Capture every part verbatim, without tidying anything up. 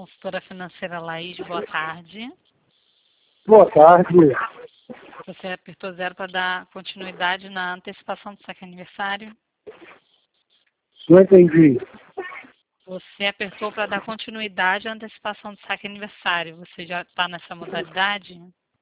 consultora financeira Laís, boa tarde. Boa tarde. Você apertou zero para dar continuidade na antecipação do saque aniversário? Não entendi. Você apertou para dar continuidade à antecipação do saque aniversário. Você já está nessa modalidade?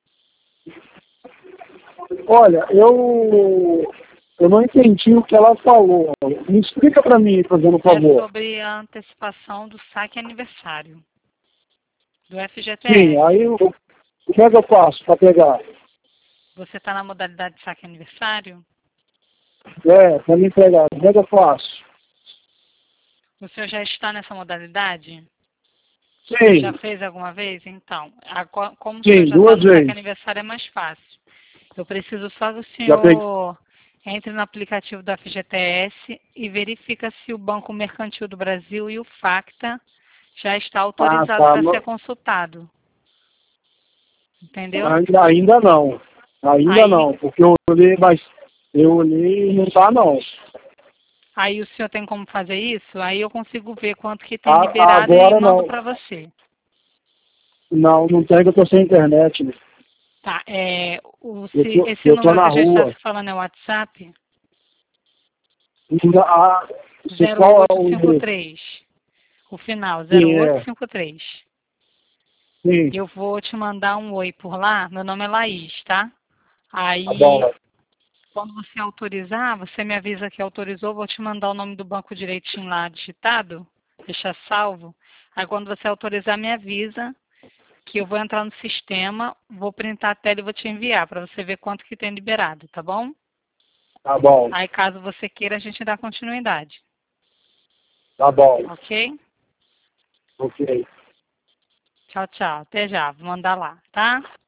Olha, eu, eu não entendi o que ela falou. Me explica para mim, fazendo um É favor. sobre a antecipação do saque aniversário do F G T S. Sim, aí eu, como é que eu faço para pegar? Você está na modalidade de saque aniversário? É, para me pegar, como é que eu faço? O senhor já está nessa modalidade? Sim, Já fez alguma vez? Então, agora, como o sim, senhor já está duas no saque vezes. aniversário, é mais fácil. Eu preciso só que o Já peguei. senhor entre no aplicativo da F G T S e verifica se o Banco Mercantil do Brasil e o Facta já está Ah, autorizado tá. para No- ser consultado. Entendeu? Ainda, ainda não. Ainda Aí, não, porque eu olhei, mas eu olhei e não tá não. aí o senhor tem como fazer isso? Aí eu consigo ver quanto que tem A- liberado e agora mando não. para você. Não, não tem que eu tô sem internet. Né? Tá, é, o, Eu se, tô, esse eu tô número que na a gente está rua. se falando é o WhatsApp? Ainda, ah, se zero qual é oito o cinco endereço? três. O final, zero Sim, oito é. cinco três. Sim, Eu vou te mandar um oi por lá. Meu nome é Laís, tá? tá bom. Aí, quando você autorizar, você me avisa que autorizou. Vou te mandar o nome do banco direitinho lá digitado. Deixa salvo. Aí, quando você autorizar, me avisa que eu vou entrar no sistema. Vou printar a tela e vou te enviar para você ver quanto que tem liberado, tá bom? Tá bom. Aí, caso você queira, a gente dá continuidade. Tá bom. Ok? Ok. Tchau, tchau. Até já. Vou mandar lá, tá?